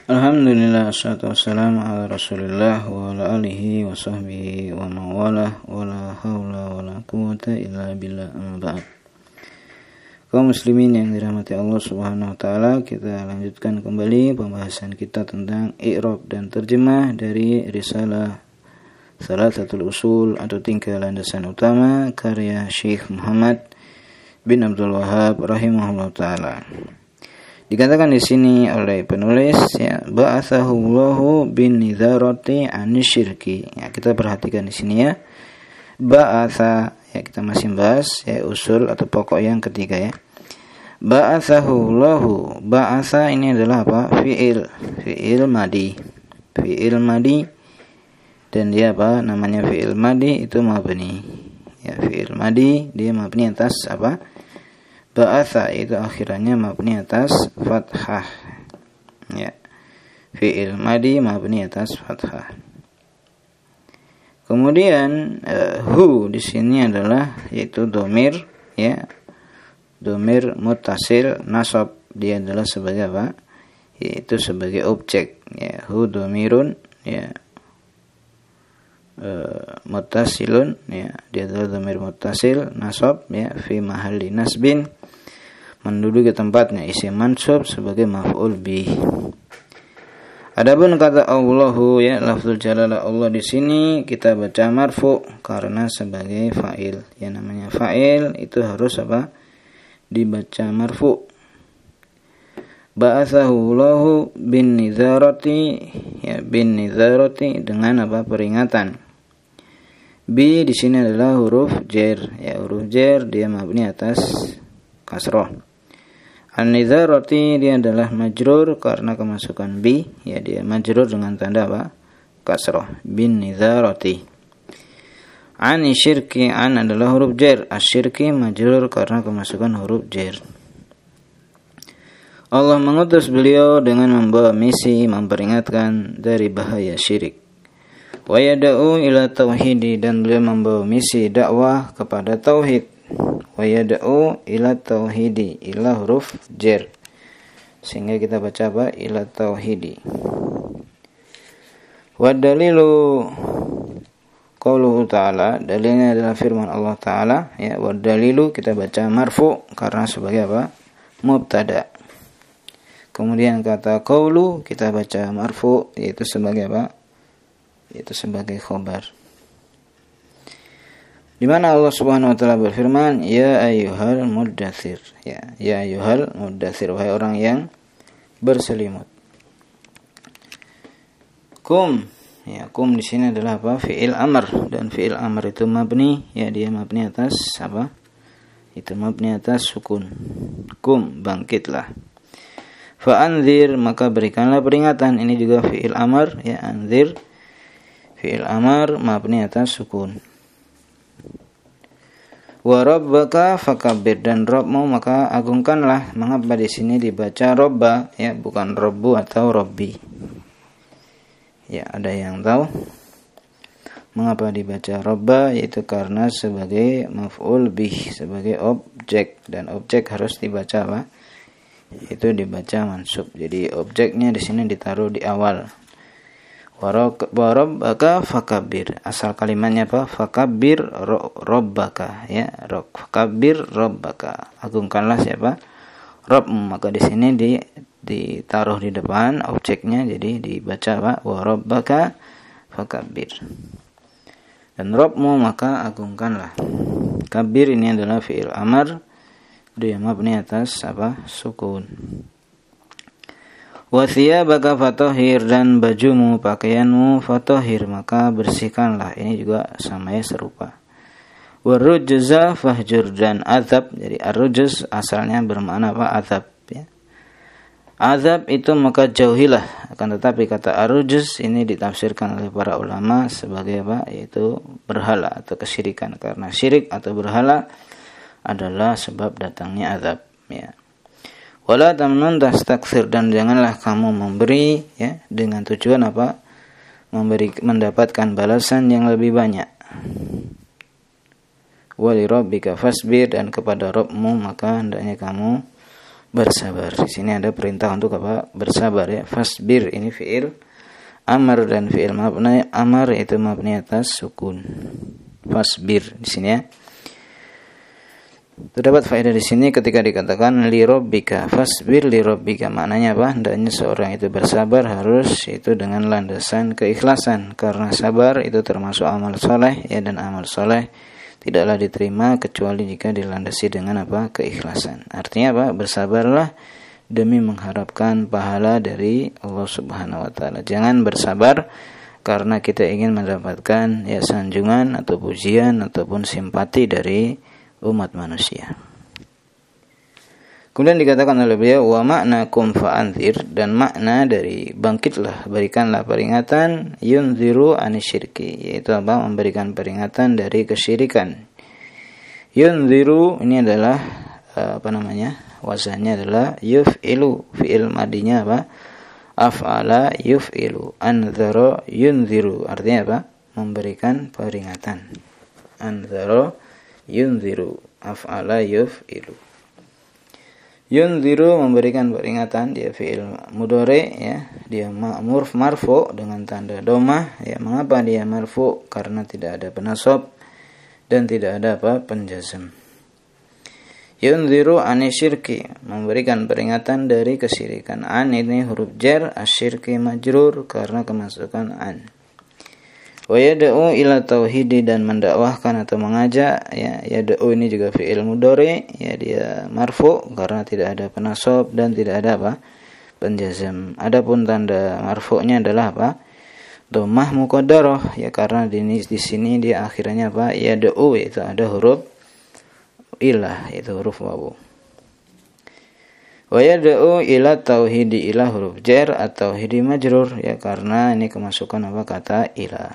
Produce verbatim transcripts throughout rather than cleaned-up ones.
Alhamdulillah, assalatu wassalamu ala rasulillah wa ala alihi wa sahbihi wa mawalah wa la hawla wa la quwata illa billah, amma ba'd. Kaum muslimin yang dirahmati Allah subhanahu wa ta'ala, kita lanjutkan kembali pembahasan kita tentang i'rab dan terjemah dari risalah Thalathatul Usul atau tiga landasan utama karya Syekh Muhammad bin Abdul Wahhab rahimahullah ta'ala. Dikatakan di sini oleh penulis, ya, ba'athahu Allahu bin nidharati anisyirki. Ya, kita perhatikan di sini ya. Ba'atha, ya, kita masih bahas ya usul atau pokok yang ketiga ya. Ba'athahu Allahu. Ba'atha ini adalah apa? Fi'il, fi'il madi. Fi'il madi dan dia apa? Namanya fi'il madi itu mabni. Ya, fi'il madi dia mabni atas apa? Ba'atha itu akhirannya mabni atas fathah. Ya. Fi'il madi mabni atas fathah. Kemudian uh, hu di sini adalah yaitu domir, ya. Domir muttasil nasab, dia adalah sebagai apa? Yaitu sebagai objek, ya. Hu domirun, ya. Uh, muttasilun, ya. Dia adalah domir muttasil nasab, ya, fi mahalli nasbin, menduduki tempatnya isim mansub sebagai maf'ul bih. Adapun kata Allahu, ya, lafzul jalalah Allah di sini kita baca marfu karena sebagai fa'il. Ya, namanya fa'il itu harus apa? Dibaca marfu. Ba'athahu Allahu bin nidharati, ya, bin nidharati dengan apa? Peringatan. Bi di sini adalah huruf jar, ya, huruf jar dia mabni atas kasrah. An-nidharati dia adalah majrur karena kemasukan bi, ya, dia majrur dengan tanda apa? Kasrah. Bin nidharati. Ani syirki, an adalah huruf jar, asyirki majrur karena kemasukan huruf jar. Allah mengutus beliau dengan membawa misi memperingatkan dari bahaya syirik. Wa yad'u ila tauhidi, dan beliau membawa misi dakwah kepada tauhid. Wa yad'u ila tauhidi, ila huruf jar, sehingga kita baca apa? Ila tauhidi. Wa dalilu qauluhu ta'ala, dalilnya adalah firman Allah Ta'ala, ya. Wa dalilu kita baca marfu karena sebagai apa? Mubtada. Kemudian kata qaulu kita baca marfu yaitu sebagai apa? Yaitu sebagai khobar. Di mana Allah Subhanahu wa taala berfirman, ya ayyuhal muddatsir, ya, ya ayyuhal muddatsir, wahai orang yang berselimut. Kum, ya, kum di sini adalah apa? Fi'il amr, dan fi'il amr itu mabni, ya, dia mabni atas apa? Itu mabni atas sukun. Kum, bangkitlah. Fa anzir, maka berikanlah peringatan. Ini juga fi'il amr, ya, anzir. Fi'il amr mabni atas sukun. Wa rabbaka fakabbir, dan Rabbmu maka agungkanlah. Mengapa di sini dibaca robba, ya, bukan robbu atau robbi? Ya, ada yang tahu mengapa dibaca robba? Yaitu karena sebagai maf'ul bih, sebagai objek, dan objek harus dibaca apa? Itu dibaca mansub. Jadi objeknya di sini ditaruh di awal. Warabbaka fakabbir, asal kalimatnya apa? Fakabbir rabbaka, ya, fakabbir rabbaka, agungkanlah siapa? Rabb, maka di sini di ditaruh di depan objeknya, jadi dibaca apa? Warabbaka fakabbir, dan Rabbmu maka agungkanlah. Kabir ini adalah fi'il amr, dia mabni atas apa? Sukun. Wa thiyabaka fatahhir, dan bajumu, pakaianmu, fatahhir, maka bersihkanlah. Ini juga sama ya, serupa. Wa rujza fahjur, dan azab, jadi ar-rujz asalnya bermakna apa? Azab, ya. Azab itu maka jauhilah. Akan tetapi kata ar-rujz ini ditafsirkan oleh para ulama sebagai apa? Yaitu berhala atau kesyirikan, karena syirik atau berhala adalah sebab datangnya azab, ya. Wala tamnun tastakthir, dan janganlah kamu memberi, ya, dengan tujuan apa? Memberi, mendapatkan balasan yang lebih banyak. Wali rabbika fasbir, dan kepada Rabbmu maka hendaknya kamu bersabar. Di sini ada perintah untuk apa? Bersabar ya. Fasbir ini fiil amar dan fiil mabni amar itu mabni atas sukun. Fasbir di sini ya. Terdapat faedah di sini ketika dikatakan li rabbika, fasbir li rabbika, maknanya apa? Hendaknya seorang itu bersabar harus itu dengan landasan keikhlasan, karena sabar itu termasuk amal soleh ya, dan amal soleh tidaklah diterima kecuali jika dilandasi dengan apa? Keikhlasan. Artinya apa? Bersabarlah demi mengharapkan pahala dari Allah Subhanahu wa taala. Jangan bersabar karena kita ingin mendapatkan ya sanjungan atau pujian ataupun simpati dari umat manusia. Kemudian dikatakan oleh beliau wa ma'nakum fa'anzir, dan makna dari bangkitlah berikanlah peringatan yunziru anisyirki, yaitu apa? Memberikan peringatan dari kesyirikan. Yunziru ini adalah apa namanya? Wazannya adalah yuf'ilu, fi'il madinya apa? Af'ala yuf'ilu, anzara yunziru, artinya apa? Memberikan peringatan. Anzara yunziru, af'ala yuf'ilu. Yunziru memberikan peringatan, dia fi'il mudhari ya, dia ma'mur marfu dengan tanda domah ya. Mengapa dia marfu? Karena tidak ada penasab dan tidak ada apa? Penjazm. Yunziru anisyirki, memberikan peringatan dari kesyirikan. An ini huruf jar, asyirki majrur karena kemasukan an. Wa yad'u ila tauhidi, dan mendakwahkan atau mengajak ya. Yad'u ini juga fi'il mudhari ya, dia marfu karena tidak ada penasab dan tidak ada apa? Penjazm. Adapun tanda marfu'nya adalah apa? Dhammah muqaddarah ya, karena di, di sini dia akhirnya apa? Yad'u, itu ada huruf ilah, itu huruf wawu. Wa yad'u ila tauhidi, ila huruf jar atau tauhidi majrur ya, karena ini kemasukan apa? Kata ila.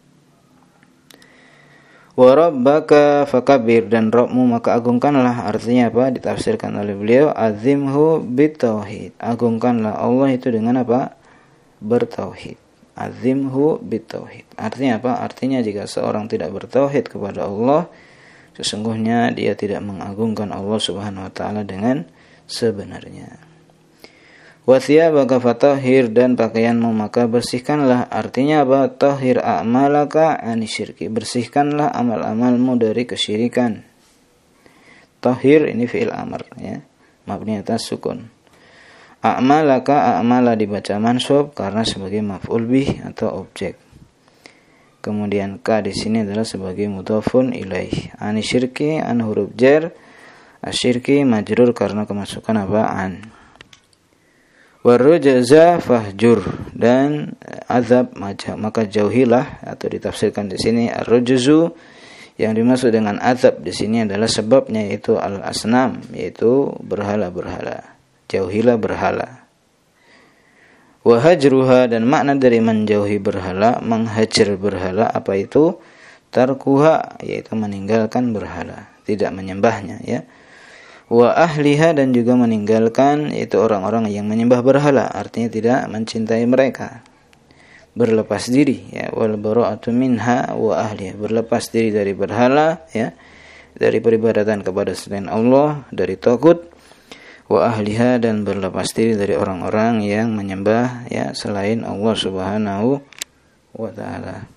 Wa rabbaka fakabbir, dan Rabbmu maka agungkanlah, artinya apa? Ditafsirkan oleh beliau azimhu bitauhid, agungkanlah Allah itu dengan apa? Bertauhid. Azimhu bitauhid, artinya apa? Artinya jika seorang tidak bertauhid kepada Allah, sesungguhnya dia tidak mengagungkan Allah Subhanahu wa taala dengan sebenarnya. Wa thiyabaka fatahhir, dan pakaianmu maka bersihkanlah, artinya apa? Tahhir a'malaka anisyirki, bersihkanlah amal-amalmu dari kesyirikan. Tahhir ini fi'il amr ya, mabni atas sukun. A'malaka, a'mala dibaca mansub karena sebagai maf'ul bih atau objek. Kemudian ka di sini adalah sebagai mudhafun ilaih. Anisyirki an huruf jar, asyirki majrur karena kemasukan apa? An. Warujza fahjur, dan azab maka jauhilah, atau ditafsirkan di sini ar-rujzu, yang dimaksud dengan azab di sini adalah sebabnya, yaitu al-asnam, yaitu berhala-berhala. Jauhilah berhala. Wahajruha, dan makna dari menjauhi berhala, menghajar berhala, apa itu? Tarkuha, yaitu meninggalkan berhala, tidak menyembahnya ya. Wa ahliha, dan juga meninggalkan yaitu orang-orang yang menyembah berhala, artinya tidak mencintai mereka, berlepas diri ya. Wal bara'atu minha wa ahliha, berlepas diri dari berhala ya, dari peribadatan kepada selain Allah, dari tagut. Wa ahliha, dan berlepas diri dari orang-orang yang menyembah ya selain Allah Subhanahu wa taala.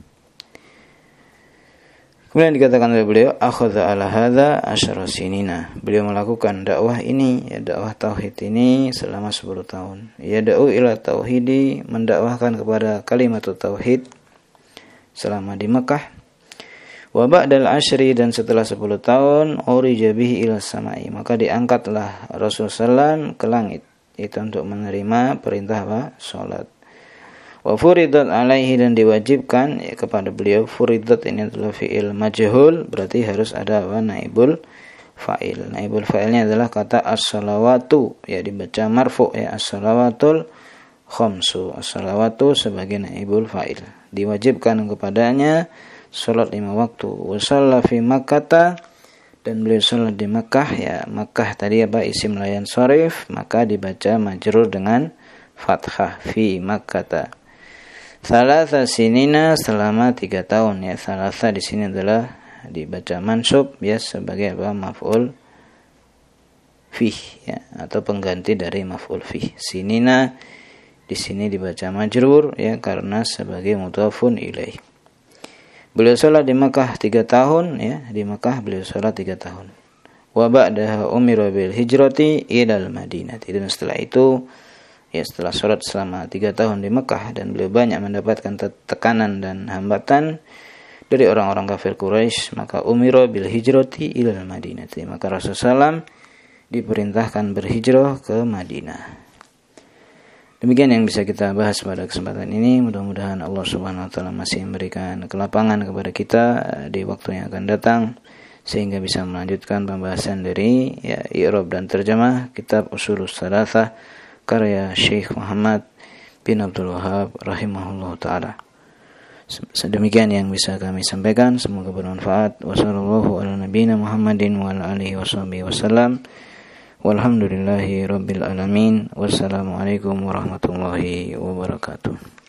Kemudian dikatakan oleh beliau akhadha ala hadza asyara sinina, beliau melakukan dakwah ini ya, dakwah tauhid ini selama sepuluh tahun. Ya da'u ila tauhidi, mendakwahkan kepada kalimat tauhid selama di Mekah. Wa ba'dal asyri, dan setelah sepuluh tahun urija bihi ila samai, maka diangkatlah Rasul sallallahu alaihi wasallam ke langit, itu untuk menerima perintah apa? Salat. Wa furidat alaihi, dan diwajibkan ya, kepada beliau. Furidat ini adalah fi'il majhul, berarti harus ada apa? Naibul fa'il. Naibul fa'ilnya adalah kata as-salawatu ya, dibaca marfu ya, as-salawatul khamsu, as-salawatu sebagai naibul fa'il. Diwajibkan kepadanya salat lima waktu. Wa shalla fi Makkah, dan beliau salat di Makkah ya. Makkah tadi apa? Isim layan sharif, maka dibaca majrur dengan fathah, fi Makkah. Salasa sinina, selama tiga tahun ya. Salasa di sini adalah dibaca mansub ya, sebagai apa? Maf'ul fih ya, atau pengganti dari maf'ul fih. Sinina di sini dibaca majrur ya karena sebagai mudhafun ilaih. Beliau sholat di Makkah tiga tahun ya, di Makkah beliau sholat tiga tahun. Wa ba'daha umira bil hijrati ilal Madinah. Dan setelah itu ya setelah sholat selama tiga tahun di Mekah dan beliau banyak mendapatkan tekanan dan hambatan dari orang-orang kafir Quraisy, maka umira bil hijrati ilal Madinah. Maka Rasulullah shallallahu alaihi wasallam diperintahkan berhijrah ke Madinah. Demikian yang bisa kita bahas pada kesempatan ini. Mudah-mudahan Allah Subhanahu wa taala masih memberikan kelapangan kepada kita di waktu yang akan datang sehingga bisa melanjutkan pembahasan dari ya i'rab dan terjemah kitab Ushulus Tsalatsah karya Syekh Muhammad bin Abdul Wahhab rahimahullah taala. Sedemikian yang bisa kami sampaikan, semoga bermanfaat. Wassallallahu ala nabiyina Muhammadin wa ala alihi washabihi wasallam. Walhamdulillahi rabbil alamin. Wassalamualaikum warahmatullahi wabarakatuh.